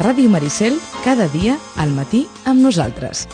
Ràdio Maricel, cada dia al matí amb nosaltres.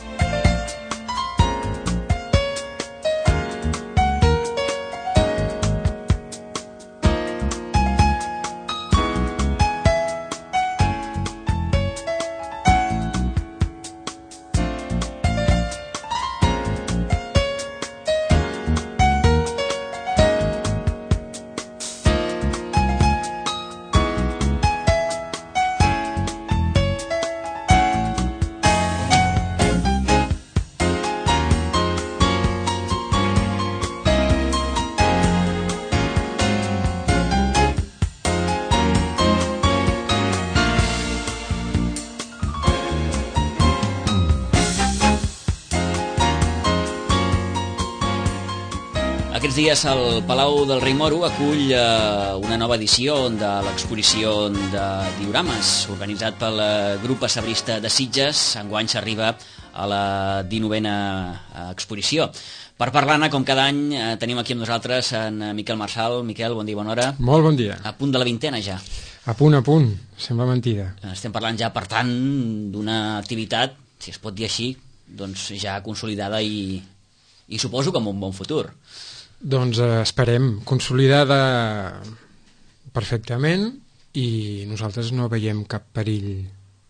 Aquests dies el Palau del Rei Moro acull una nova edició de l'exposició de diorames organitzat pel grup pessebrista de Sitges. Enguany s'arriba a la 19a exposició. Per parlar-ne, com cada any, tenim aquí amb nosaltres en Miquel Marçal. Miquel, bon dia, bona hora. Molt bon dia. A punt de la 20a ja. A punt, sembla mentida. Estem parlant ja, per tant, d'una activitat, si es pot dir així, doncs ja consolidada i suposo que amb un bon futur. Doncs esperem, consolidada perfectament, i nosaltres no veiem cap perill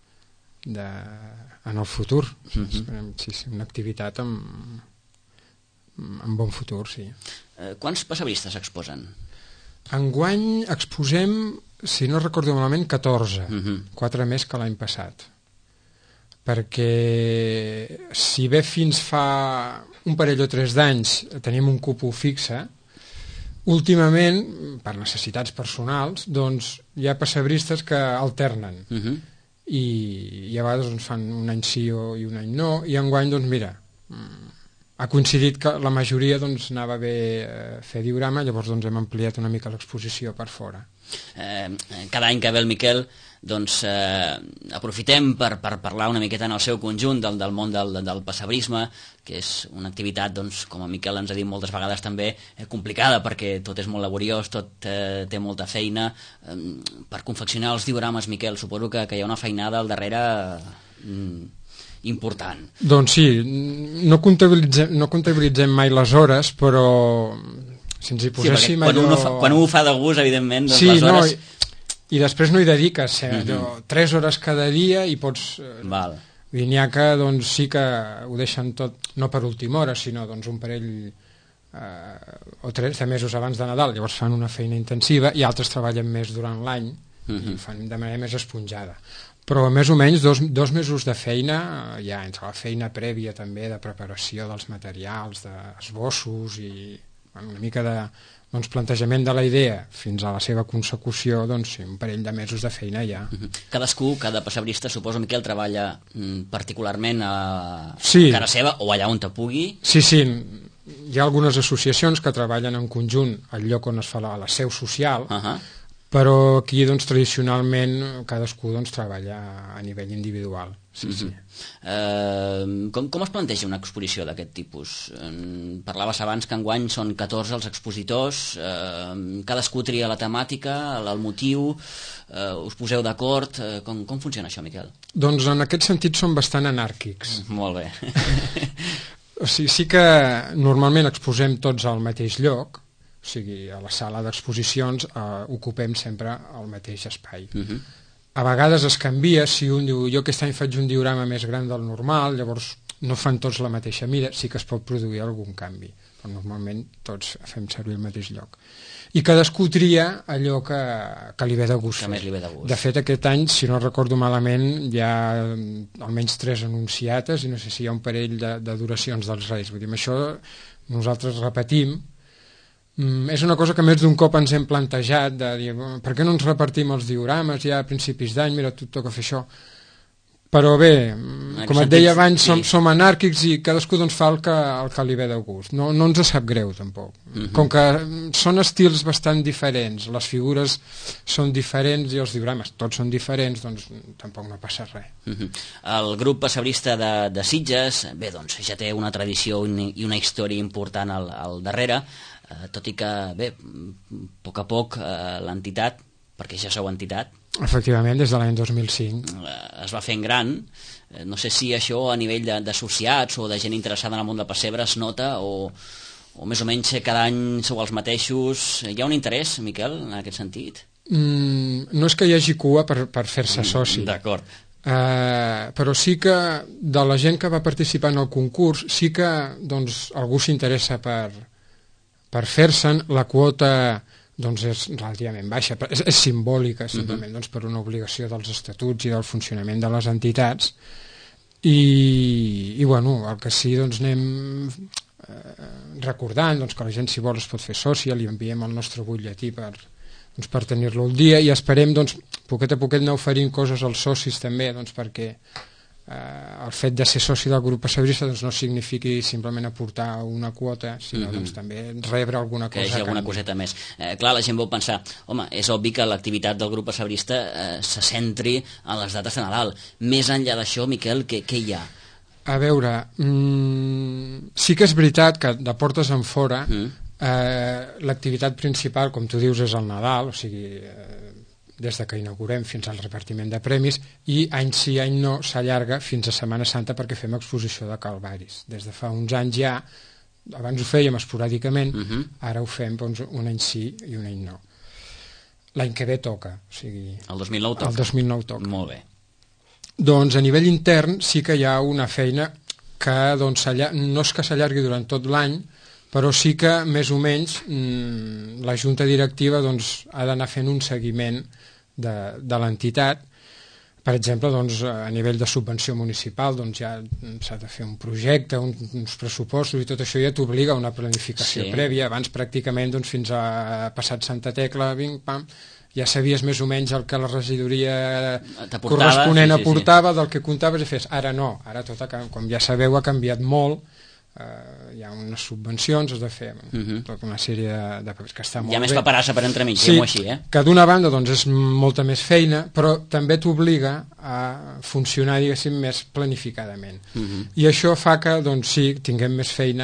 en el futur. Esperem, sí, una activitat amb bon futur, sí. Quants pessebristes exposen? Enguany exposem, si no recordo malament, 14, 4 més que l'any passat. Perquè si bé fins fa un parell o 3 d'anys tenim un cupó fixe, últimament, per necessitats personals, doncs hi ha pessebristes que alternen i a vegades doncs, fan un any sí i un any no, i enguany, doncs mira, ha coincidit que la majoria doncs, anava bé fer diorama, llavors doncs, hem ampliat una mica l'exposició per fora. Cada any que ve el Miquel doncs aprofitem per parlar una miqueta en el seu conjunt del món del pessebrisme, que és una activitat, doncs, com el Miquel ens ha dit moltes vegades també, complicada, perquè tot és molt laboriós, tot té molta feina. Per confeccionar els diorames, Miquel, suposo que hi ha una feinada al darrere important. Doncs sí, no comptabilitzem mai les hores, però si ens hi poséssim... Sí, quan un ho fa de gust, evidentment, doncs sí, les hores... I després no hi dediques 3 hores cada dia i pots... Val. N'hi ha que doncs, sí que ho deixen tot, no per última hora, sinó doncs, un parell o 3 de mesos abans de Nadal, llavors fan una feina intensiva, i altres treballen més durant l'any i ho fan de manera més esponjada. Però més o menys 2 mesos de feina, ja entre la feina prèvia també de preparació dels materials, d'esbossos i una mica de... doncs, plantejament de la idea fins a la seva consecució, doncs sí, un parell de mesos de feina ja. Cadascú, cada pessebrista, suposo, Miquel, treballa particularment a cara seva o allà on te pugui? Sí, hi ha algunes associacions que treballen en conjunt al lloc on es fa la seu social, però aquí doncs, tradicionalment cadascú doncs, treballa a nivell individual. Sí. Com es planteja una exposició d'aquest tipus? Parlaves abans que enguany són 14 els expositors, cadascú tria la temàtica, el motiu, us poseu d'acord, com funciona això, Miquel? Doncs en aquest sentit són bastant anàrquics. Molt bé. O sigui, sí que normalment exposem tots al mateix lloc, o sigui, a la sala d'exposicions ocupem sempre el mateix espai. A vegades es canvia, si un diu jo aquest any faig un diorama més gran del normal, llavors no fan tots la mateixa mida, sí que es pot produir algun canvi, però normalment tots fem servir el mateix lloc. I cadascú tria allò que li ve de gust. Que més li ve de gust. De fet, aquest any, si no recordo malament, hi ha almenys 3 anunciates i no sé si hi ha un parell de duracions dels Reis. Vull dir, això nosaltres repetim. És una cosa que més d'un cop ens hem plantejat, de dir, per què no ens repartim els diorames ja a principis d'any, mira, tu et toca fer això. Però bé, com et deia abans, som anàrquics i cadascú doncs, fa el que li ve de gust. No ens sap greu, tampoc. Com que són estils bastant diferents, les figures són diferents i els diorames tots són diferents, doncs tampoc no passa res. El grup pessebrista de Sitges, bé, doncs ja té una tradició i una història important al darrere, tot i que, bé, a poc l'entitat perquè ja sou entitat. Efectivament, des de l'any 2005. Es va fent gran. No sé si això a nivell d'associats o de gent interessada en el món del pessebre es nota o més o menys cada any sou els mateixos. Hi ha un interès, Miquel, en aquest sentit? No és que hi hagi cua per fer-se soci. D'acord. Però sí que de la gent que va participar en el concurs sí que doncs, algú s'interessa per fer-se'n. La quota doncs, és relativament baixa, però és simbòlica simplement doncs, per una obligació dels estatuts i del funcionament de les entitats i bueno, el que sí doncs, anem recordant doncs, que la gent si vol es pot fer sòcia, li enviem el nostre butlletí per tenir-lo al dia i esperem doncs, poquet a poquet anar oferint coses als socis també doncs, perquè el fet de ser soci del grup pessebrista doncs, no signifiqui simplement aportar una quota, sinó doncs, també rebre alguna cosa. Que hi hagi alguna coseta més. Clar, la gent vol pensar, home, és obvi que l'activitat del grup pessebrista se centri en les dates de Nadal. Més enllà d'això, Miquel, què hi ha? A veure, sí que és veritat que de portes en fora l'activitat principal, com tu dius, és el Nadal, o sigui, des de que inaugurem fins al repartiment de premis, i any sí, any no, s'allarga fins a Setmana Santa perquè fem exposició de calvaris. Des de fa uns anys ja, abans ho fèiem esporàdicament, ara ho fem doncs, un any sí i un any no. L'any que ve toca. O sigui, el 2009 toca? El 2009 toca. Molt bé. Doncs a nivell intern sí que hi ha una feina que doncs, no és que s'allargui durant tot l'any, però sí que més o menys la junta directiva doncs, ha d'anar fent un seguiment de l'entitat. Per exemple, doncs, a nivell de subvenció municipal doncs, ja s'ha de fer un projecte, uns pressupostos i tot això ja t'obliga a una planificació prèvia. Abans pràcticament doncs, fins a passat Santa Tecla, ja sabies més o menys el que la regidoria corresponent aportava, del que comptaves i fes. Ara no, ara tot, com ja sabeu, ha canviat molt. Hi ha unes subvencions, has de fer tota una sèrie de papers que està molt bé. Hi ha més paperassa per entremig, diguem-ho així, que d'una banda doncs, és molta més feina, però també t'obliga a funcionar, diguéssim, més planificadament. I això fa que, doncs sí, tinguem més feina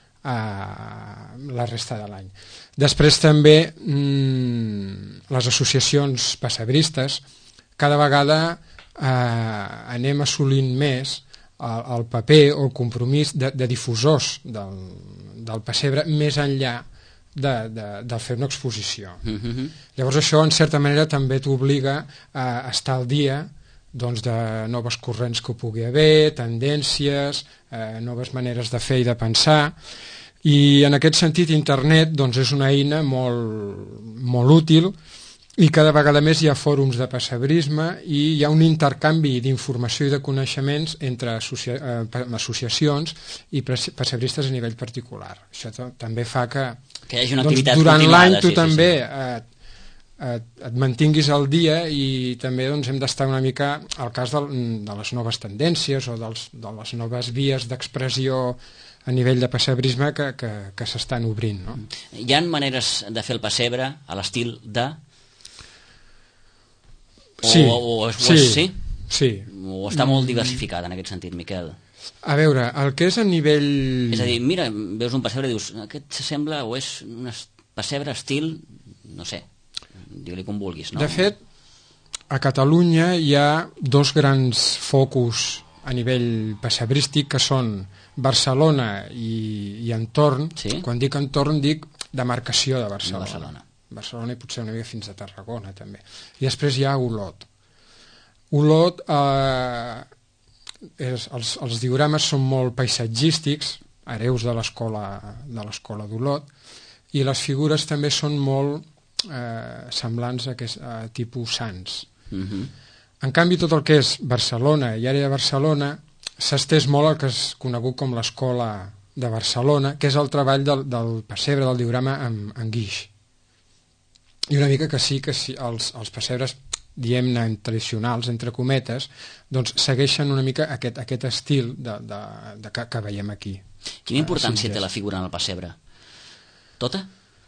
la resta de l'any. Després també les associacions pessebristes cada vegada anem assolint més el paper o el compromís de difusors del pessebre més enllà de fer una exposició. Llavors això en certa manera també t'obliga a estar al dia doncs, de noves corrents que pugui haver, tendències, noves maneres de fer i de pensar, i en aquest sentit internet doncs, és una eina molt útil i cada vegada més hi ha fòrums de pessebrisme i hi ha un intercanvi d'informació i de coneixements entre associacions i pessebristes a nivell particular. Això també fa que hi hagi una activitat durant l'any tu sí, també et mantinguis al dia i també doncs, hem d'estar una mica al cas de les noves tendències o de les noves vies d'expressió a nivell de pessebrisme que s'estan obrint. No? Hi ha maneres de fer el pessebre a l'estil de... Sí. O està molt diversificat en aquest sentit, Miquel? A veure, el que és a nivell... És a dir, mira, veus un pessebre i dius aquest s'assembla o és un pessebre estil, no sé, digue-li com vulguis. No? De fet, a Catalunya hi ha dos grans focus a nivell pessebrístic que són Barcelona i entorn. Sí? Quan dic entorn dic demarcació de Barcelona. Barcelona i potser una mica fins a Tarragona també. I després hi ha Olot. Olot, els diorames són molt paisatgístics, hereus de l'escola d'Olot, i les figures també són molt semblants a tipus sants. En canvi, tot el que és Barcelona i àrea de Barcelona s'ha estès molt el que és conegut com l'escola de Barcelona, que és el treball del pessebre, del diorama en guix. I una mica que sí els pessebres, diguem-ne, tradicionals, entre cometes, doncs segueixen una mica aquest estil que veiem aquí. Quina importància té la figura en el pessebre? Tota?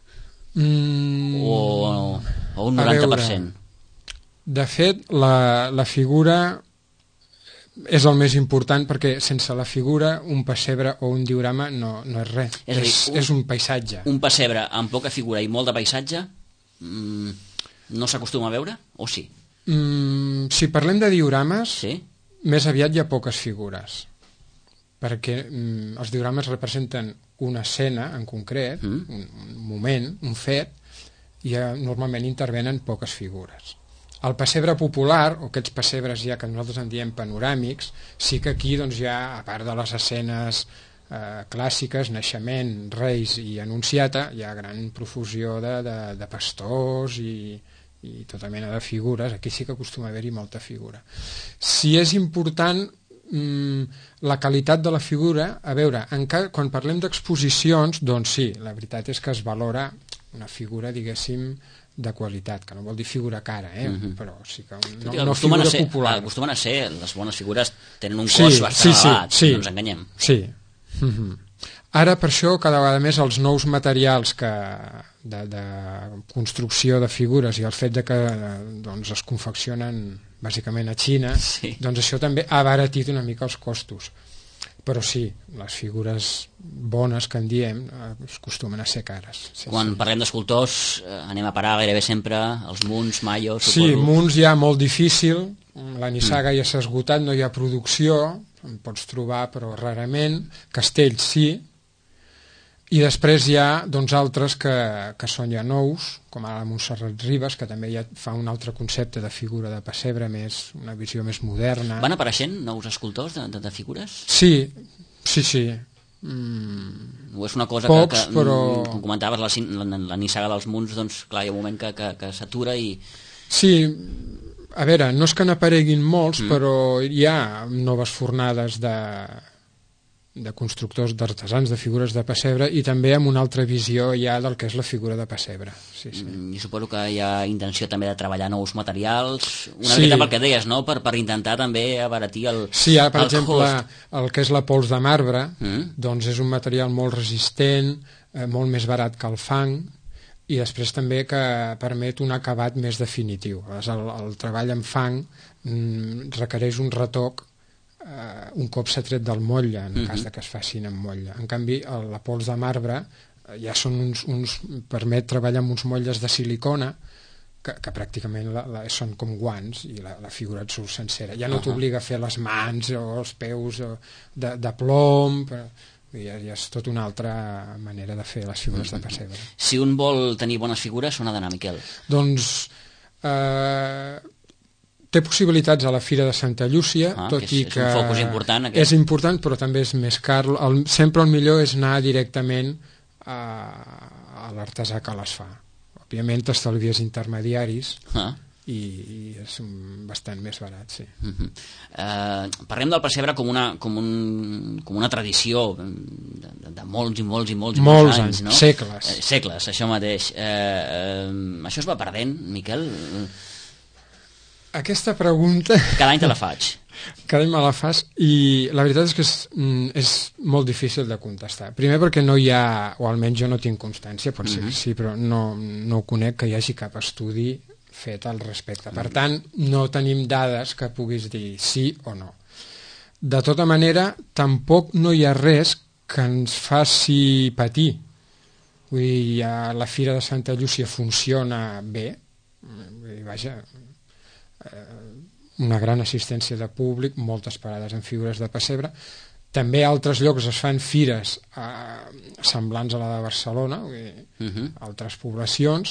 O un 90%? Veure, de fet, la figura és el més important perquè sense la figura un pessebre o un diorama no és res. És un paisatge. Un pessebre amb poca figura i molt de paisatge... No s'acostuma a veure? O sí? Si parlem de diorames, Sí? més aviat hi ha poques figures, perquè els diorames representen una escena en concret, un moment, un fet, i normalment intervenen poques figures. El pessebre popular, o aquests pessebres ja que nosaltres en diem panoràmics, sí que aquí doncs, ja, a part de les escenes clàssiques, naixement, reis i anunciata, hi ha gran profusió de pastors i tota mena de figures. Aquí sí que acostuma a haver-hi molta figura. Si és important la qualitat de la figura, a veure, quan parlem d'exposicions, doncs sí, la veritat és que es valora una figura, diguéssim, de qualitat, que no vol dir figura cara, però sí que no figura popular. Acostumen a ser, les bones figures tenen un cost bastant elevat, no ens enganyem. Sí. Ara, per això, cada vegada més els nous materials de construcció de figures i el fet de que doncs, es confeccionen bàsicament a Xina, doncs això també ha abaratit una mica els costos. Però sí, les figures bones que en diem acostumen a ser cares. Quan parlem d'escultors anem a parar gairebé sempre als Munts, Maios... Sí, Munts ja molt difícil, la nissaga ja s'ha esgotat, no hi ha producció, en pots trobar però rarament, castells sí, i després hi ha doncs, altres que són ja nous, com ara la Montserrat Ribas, que també ja fa un altre concepte de figura de pessebre, una visió més moderna. Van apareixent nous escultors de figures? Sí. O és una cosa pocs, que però... com comentaves, la nissaga dels Munts, doncs clar, hi ha un moment que s'atura i... Sí, a veure, no és que n'apareguin molts, però hi ha noves fornades de constructors, d'artesans de figures de pessebre i també amb una altra visió ja del que és la figura de pessebre. Sí. I suposo que hi ha intenció també de treballar nous materials, una mica pel que deies, no? Per intentar també abaratir el cost. Sí, ara, per exemple, el que és la pols de marbre, doncs és un material molt resistent, molt més barat que el fang, i després també que permet un acabat més definitiu. El treball en fang requereix un retoc un cop s'ha tret del motlle, en cas que es facin amb motlle. En canvi, la pols de marbre ja són permet treballar amb uns motlles de silicona que pràcticament són com guants i la figura et surt sencera. Ja no t'obliga a fer les mans o els peus de plom, ja és tot una altra manera de fer les figures de pessebre. Si un vol tenir bones figures, on ha d'anar, Miquel? Doncs té possibilitats a la Fira de Santa Llúcia, tot i que és un focus important, és important, però també és més car. Sempre el millor és anar directament a l'artesà que les fa. Òbviament t'estalvies intermediaris i és bastant més barat, sí. Parlem del pessebre com una tradició de molts i molts i molts anys, no? Segles, això mateix. Això es va perdent, Miquel? Aquesta pregunta... Cada any te la faig. Cada any me la fas i la veritat és que és molt difícil de contestar. Primer perquè no hi ha, o almenys jo no tinc constància, pot ser que sí, però no ho conec que hi hagi cap estudi fet al respecte. Per tant, no tenim dades que puguis dir sí o no. De tota manera, tampoc no hi ha res que ens faci patir. Vull dir, la Fira de Santa Llúcia funciona bé, vaja... una gran assistència de públic, moltes parades en figures de pessebre. També a altres llocs es fan fires semblants a la de Barcelona, altres poblacions,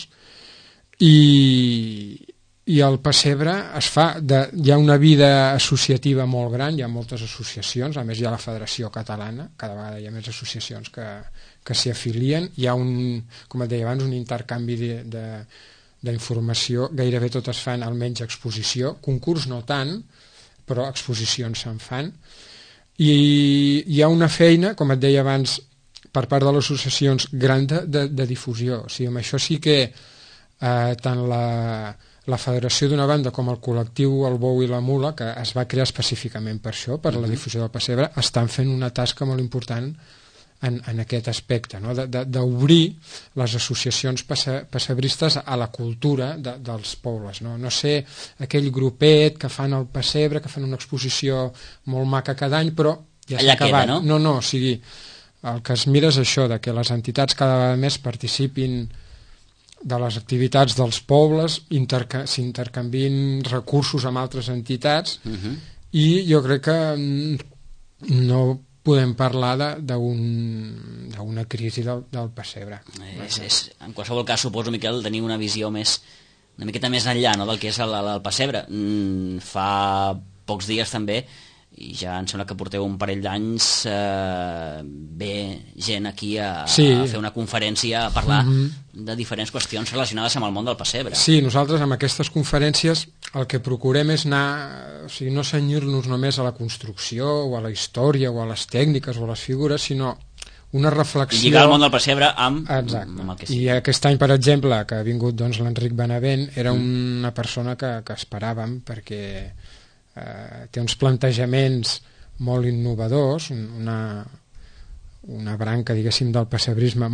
i el pessebre es fa, hi ha una vida associativa molt gran, hi ha moltes associacions, a més hi ha la Federació Catalana, cada vegada hi ha més associacions que s'hi afilien, hi ha com et deia abans, un intercanvi d'informació, gairebé totes fan almenys exposició, concurs no tant, però exposicions se'n fan, i hi ha una feina, com et deia abans, per part de les associacions gran de difusió. O sigui, amb això sí que tant la federació d'una banda com el col·lectiu El Bou i la Mula, que es va crear específicament per això, per la difusió del pessebre, estan fent una tasca molt important en aquest aspecte, no? D'obrir les associacions pessebristes a la cultura dels pobles. No sé, aquell grupet que fan el pessebre, que fan una exposició molt maca cada any, però ja s'ha acabat. No, o sigui, el que es mira és això, de que les entitats cada vegada més participin de les activitats dels pobles, s'intercanvien recursos amb altres entitats, i jo crec que no podem parlar d'una crisi del pessebre. En qualsevol cas, suposo, Miquel, tenir una visió una miqueta més enllà, no?, del que és el pessebre. Fa pocs dies també, i ja em sembla que porteu un parell d'anys, ve gent aquí a fer una conferència, a parlar de diferents qüestions relacionades amb el món del pessebre. Sí, nosaltres amb aquestes conferències el que procurem és anar, o sigui, no cenyir-nos només a la construcció o a la història o a les tècniques o a les figures, sinó una reflexió... I lligar el món del pessebre amb el que sigui. I aquest any, per exemple, que ha vingut l'Enric Benavent, era una persona que esperàvem, perquè té uns plantejaments molt innovadors, una branca, diguéssim, del pessebrisme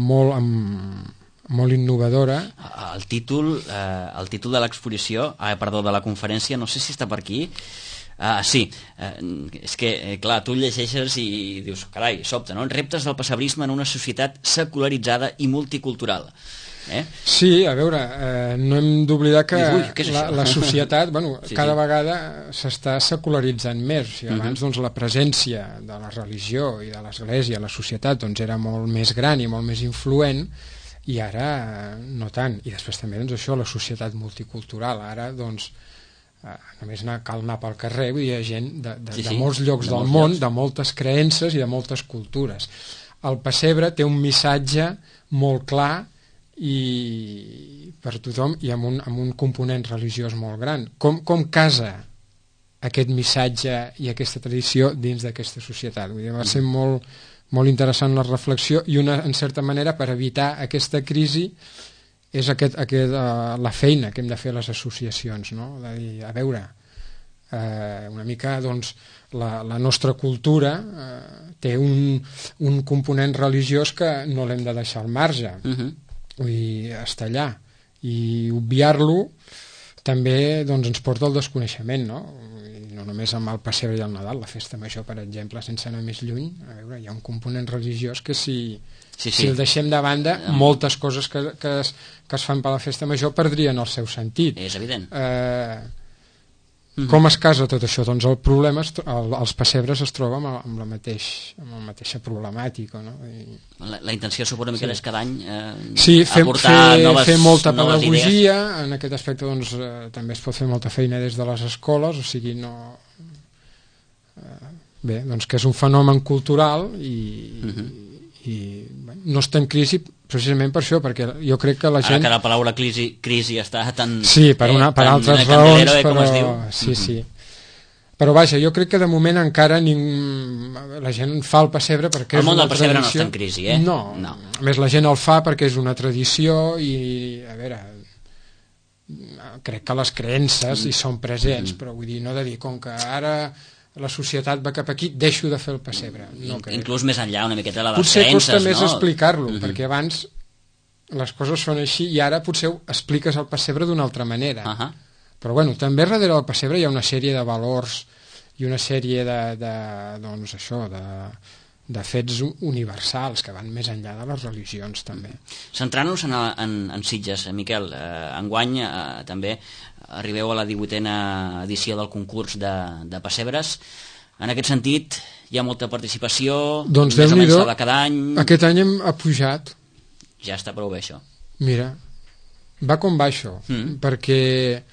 molt innovadora. El títol de l'exposició, perdó, de la conferència, no sé si està per aquí. Sí, és que, clar, tu llegeixes i dius, carai, sobte, no? Reptes del pessebrisme en una societat secularitzada i multicultural. Sí, a veure, no hem d'oblidar que la societat cada vegada s'està secularitzant més. O sigui, abans la presència de la religió i de l'església a la societat era molt més gran i molt més influent, i ara no tant. I després també això, la societat multicultural. Ara només cal anar pel carrer, vull dir, hi ha gent de molts llocs del món, de moltes creences i de moltes cultures. El pessebre té un missatge molt clar i per tothom, i amb un component religiós molt gran. Com casa aquest missatge i aquesta tradició dins d'aquesta societat? Vull dir, va ser molt, molt interessant la reflexió, i en certa manera, per evitar aquesta crisi, és la feina que hem de fer les associacions, no? De dir, a veure, una mica la nostra cultura té un component religiós que no l'hem de deixar al marge. Vull dir, estar allà, i obviar-lo també ens porta al desconeixement, no? I no només amb el pessebre i el Nadal, la festa major, per exemple, sense anar més lluny, a veure, hi ha un component religiós que si el deixem de banda, moltes coses que es fan per la festa major perdrien el seu sentit. És evident. Com es casa tot això? Doncs el problema, els pessebres es troben amb la mateixa problemàtica, no? La intenció, suposo, Miquel, és cada any aportar fer molta pedagogia idees. En aquest aspecte també es pot fer molta feina des de les escoles, o sigui, que és un fenomen cultural i no està en crisi precisament per això, perquè jo crec que la gent... Ara que la paraula crisi està tan... Sí, per altres raons, però... Sí. Però vaja, jo crec que de moment encara la gent fa el pessebre perquè és una tradició... El món del pessebre no està en crisi, No. A més, la gent el fa perquè és una tradició i, a veure, crec que les creences hi són presents, però vull dir, no de dir, com que ara la societat va cap aquí, deixo de fer el pessebre. Inclús més enllà, una miqueta de les potser creences, costa més explicar-lo, perquè abans les coses són així i ara potser expliques el pessebre d'una altra manera. Però bueno, també darrere del pessebre hi ha una sèrie de valors i una sèrie de fets universals que van més enllà de les religions, també. Centrant-nos en Sitges, Miquel, enguany també arribeu a la 18a edició del concurs de pessebres. En aquest sentit, hi ha molta participació, doncs més o menys de cada any... Aquest any hem pujat. Ja està prou bé, això. Mira, va com va això, perquè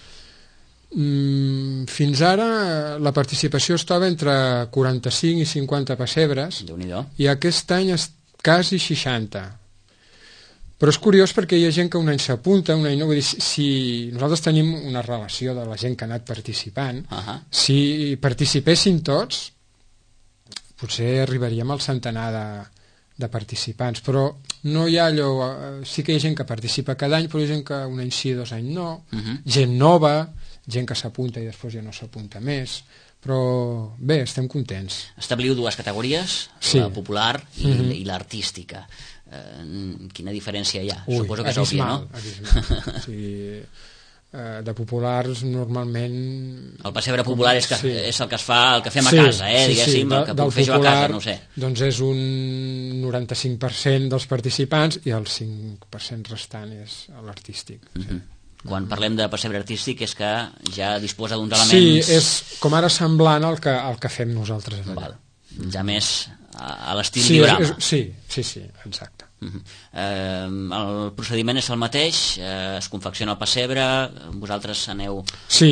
fins ara la participació estava entre 45 i 50 pessebres, i aquest any és quasi 60. Però és curiós perquè hi ha gent que un any s'apunta, un any no. Vull dir, si nosaltres tenim una relació de la gent que ha anat participant, si participessin tots, potser arribaríem al centenar de participants, però no hi ha allò... Sí que hi ha gent que participa cada any, però hi ha gent que un any sí, 2 anys no, gent nova, gent que s'apunta i després ja no s'apunta més, però bé, estem contents. Establiu 2 categories, la popular i l'artística. Quina diferència hi ha? Suposo que és òbvia, no? Abismal. O sigui, de populars normalment... El pessebre popular és el que es fa, el que fem a casa, diguéssim, el que puc fer jo a casa, no ho sé. Doncs és un 95% dels participants i el 5% restant és l'artístic. Quan parlem de pessebre artístic és que ja disposa d'uns elements... Sí, és com ara semblant al que fem nosaltres allà. Ja més a l'estil diorama. Sí, exacte. El procediment és el mateix, es confecciona el pessebre, vosaltres aneu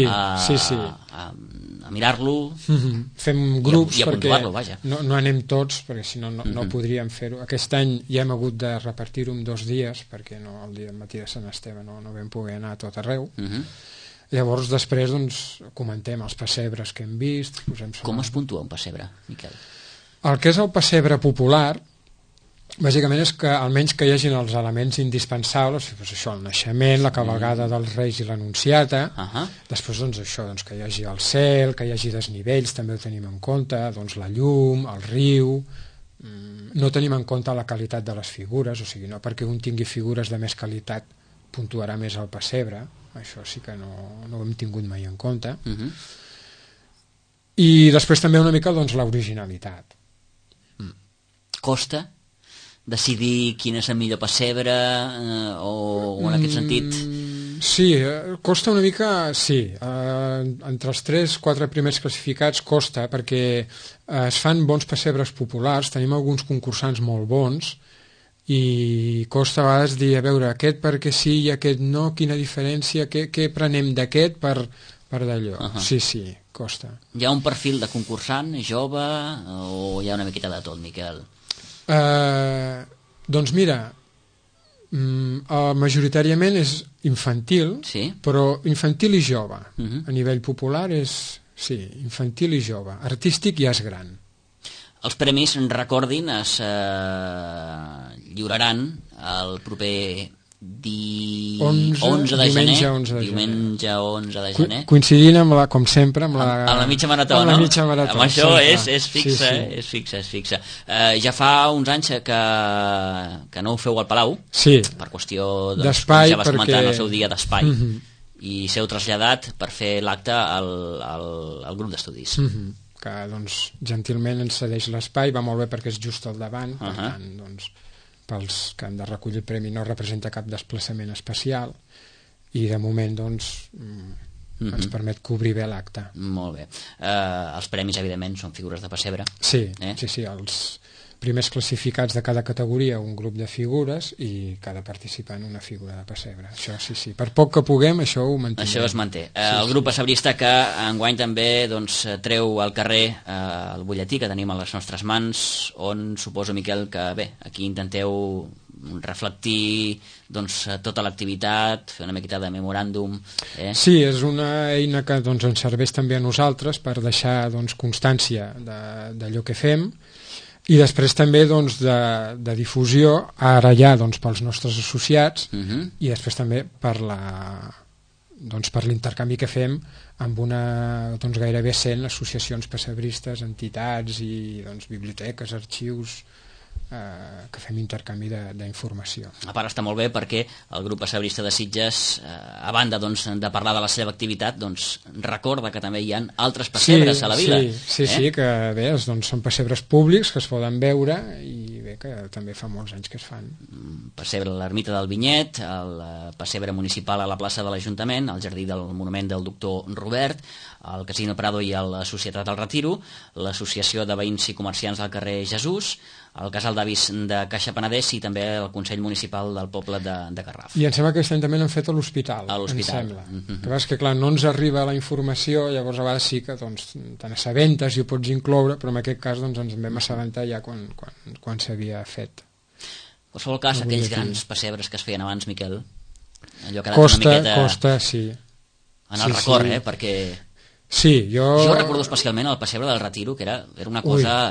a mirar-lo, fem grups i a puntuar-lo, vaja. No anem tots perquè si no no podríem fer-ho. Aquest any ja hem hagut de repartir-ho en 2 dies perquè el dia del matí de Sant Esteve no vam poder anar a tot arreu. Llavors després comentem els pessebres que hem vist. Com es puntua un pessebre, Miquel? El que és el pessebre popular bàsicament és que almenys que hi hagin els elements indispensables, això, el naixement, la cavalgada dels Reis i l'Anunciata, després que hi hagi el cel, que hi hagi desnivells, també ho tenim en compte, la llum, el riu, no tenim en compte la qualitat de les figures, o sigui, no perquè un tingui figures de més qualitat puntuarà més el pessebre, això sí que no ho hem tingut mai en compte. I després també una mica l'originalitat. Costa decidir quin és el millor pessebre o en aquest sentit? Sí, costa una mica, sí. Entre els 3-4 primers classificats costa perquè es fan bons pessebres populars, tenim alguns concursants molt bons i costa a vegades dir, a veure, aquest perquè sí i aquest no, quina diferència, què prenem d'aquest per d'allò. Sí, costa. Hi ha un perfil de concursant jove o hi ha una miqueta de tot, Miquel? Doncs mira, majoritàriament és infantil, però infantil i jove. A nivell popular és, infantil i jove. Artístic ja és gran. Els premis, recordin, es lliuraran el proper 11 de gener. Diumenge 11 de gener. Coincidint com sempre amb la mitja marató, no? Amb això és fixa. Ja fa uns anys que no ho feu al Palau, per qüestió d'espai, ja vas comentar en el seu dia d'espai, i s'heu traslladat per fer l'acte al grup d'estudis. Que gentilment ens cedeix l'espai, va molt bé perquè és just al davant, per tant pels que han de recollir el premi no representa cap desplaçament especial i de moment ens permet cobrir bé l'acte. Molt bé. Els premis evidentment són figures de pessebre. Sí, els primers classificats de cada categoria un grup de figures i cada participant una figura de pessebre. Això sí. Per poc que puguem, això ho mantindrem. Això es manté. El grup pessebrista que enguany també treu al carrer el butlletí que tenim a les nostres mans, on suposo, Miquel, que bé, aquí intenteu reflectir tota l'activitat, fer una miqueta de memoràndum. Sí, és una eina que ens serveix també a nosaltres per deixar constància d'allò que fem. I després també de difusió, ara ja pels nostres associats i després també per l'intercanvi que fem amb gairebé 100 associacions pessebristes, entitats i biblioteques, arxius, que fem intercanvi d'informació. A part està molt bé perquè el grup pessebrista de Sitges, a banda de parlar de la seva activitat, recorda que també hi ha altres pessebres a la vila. Sí, que bé, són pessebres públics que es poden veure i bé, que també fa molts anys que es fan. Pessebre a l'Ermita del Vinyet, el pessebre municipal a la plaça de l'Ajuntament, al jardí del monument del doctor Robert, el Casino Prado i la Societat del Retiro, l'associació de veïns i comerciants del carrer Jesús, el casal d'avis de Caixa Penedès i també el Consell Municipal del poble de Garraf. I em sembla que aquest any també n'han fet a l'hospital. Em sembla. Que clar, no ens arriba la informació, llavors a vegades sí que te n'assabentes i ho pots incloure, però en aquest cas ens en vam assabentar ja quan s'havia fet. En qualsevol cas, aquells grans pessebres que es feien abans, Miquel, allò que ha anat una miqueta... Costa, sí. En el record, perquè... Sí, jo recordo especialment el pessebre del Retiro, que era una cosa...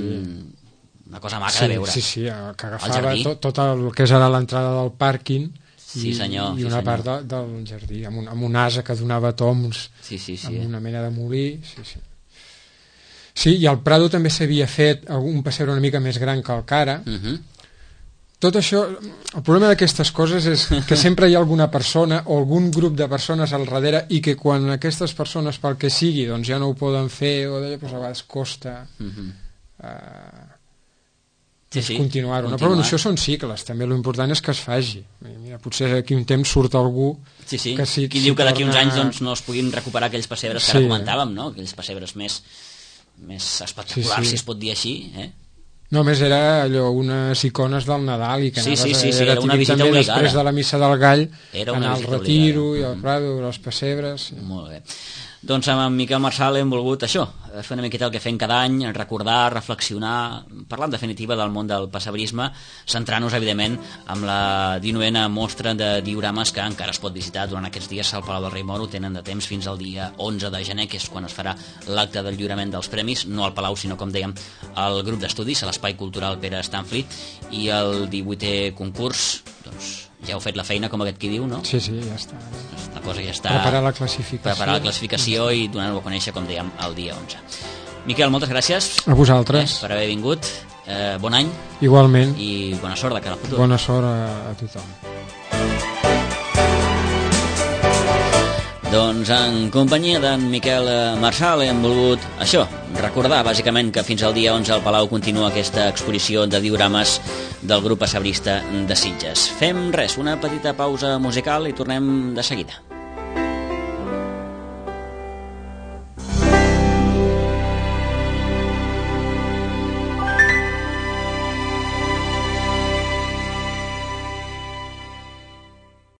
una cosa maca de veure. Sí, que agafava tot el que és ara l'entrada del pàrquing i una part del jardí, amb un ase que donava toms, amb una mena de molí. Sí, i al Prado també s'havia fet un pessebre una mica més gran que el Cara, tot això, el problema d'aquestes coses és que sempre hi ha alguna persona o algun grup de persones al darrere i que quan aquestes persones, pel que sigui, doncs ja no ho poden fer o d'allò, doncs a vegades costa continuar-ho. Però bueno, això són cicles, també l'important és que es faci. Mira, potser d'aquí un temps surt algú que qui diu que d'aquí uns anys doncs, no es puguin recuperar aquells pessebres que ara comentàvem, no? Aquells pessebres més espectaculars, si es pot dir així, Només era allò, unes icones del Nadal i que era una visita també obligada. Després de la missa del Gall anar al Retiro i al Prado, als pessebres. Molt bé. Doncs amb en Miquel Marsal hem volgut això, fer una miqueta el que fem cada any, recordar, reflexionar, parlar en definitiva del món del pessebrisme, centrant-nos evidentment amb la 19a mostra de diorames que encara es pot visitar durant aquests dies al Palau del Rei Moro. Tenen de temps fins al dia 11 de gener, que és quan es farà l'acte del lliurament dels premis, no al Palau sinó, com dèiem, al grup d'estudis, a l'Espai Cultural Pere Stanfli, i el 18è concurs, doncs ja heu fet la feina, com aquest qui diu, no? Sí, ja està. La cosa ja està. Preparar la classificació i donar-ho a conèixer, com dèiem, el dia 11. Miquel, moltes gràcies. A vosaltres. Per haver vingut. Bon any. Igualment. I bona sort de cara al futur. Bona sort a tothom. Doncs en companyia d'en Miquel Marsal hem volgut això, recordar bàsicament que fins al dia 11 al Palau continua aquesta exposició de diorames del grup pessebrista de Sitges. Fem una petita pausa musical i tornem de seguida.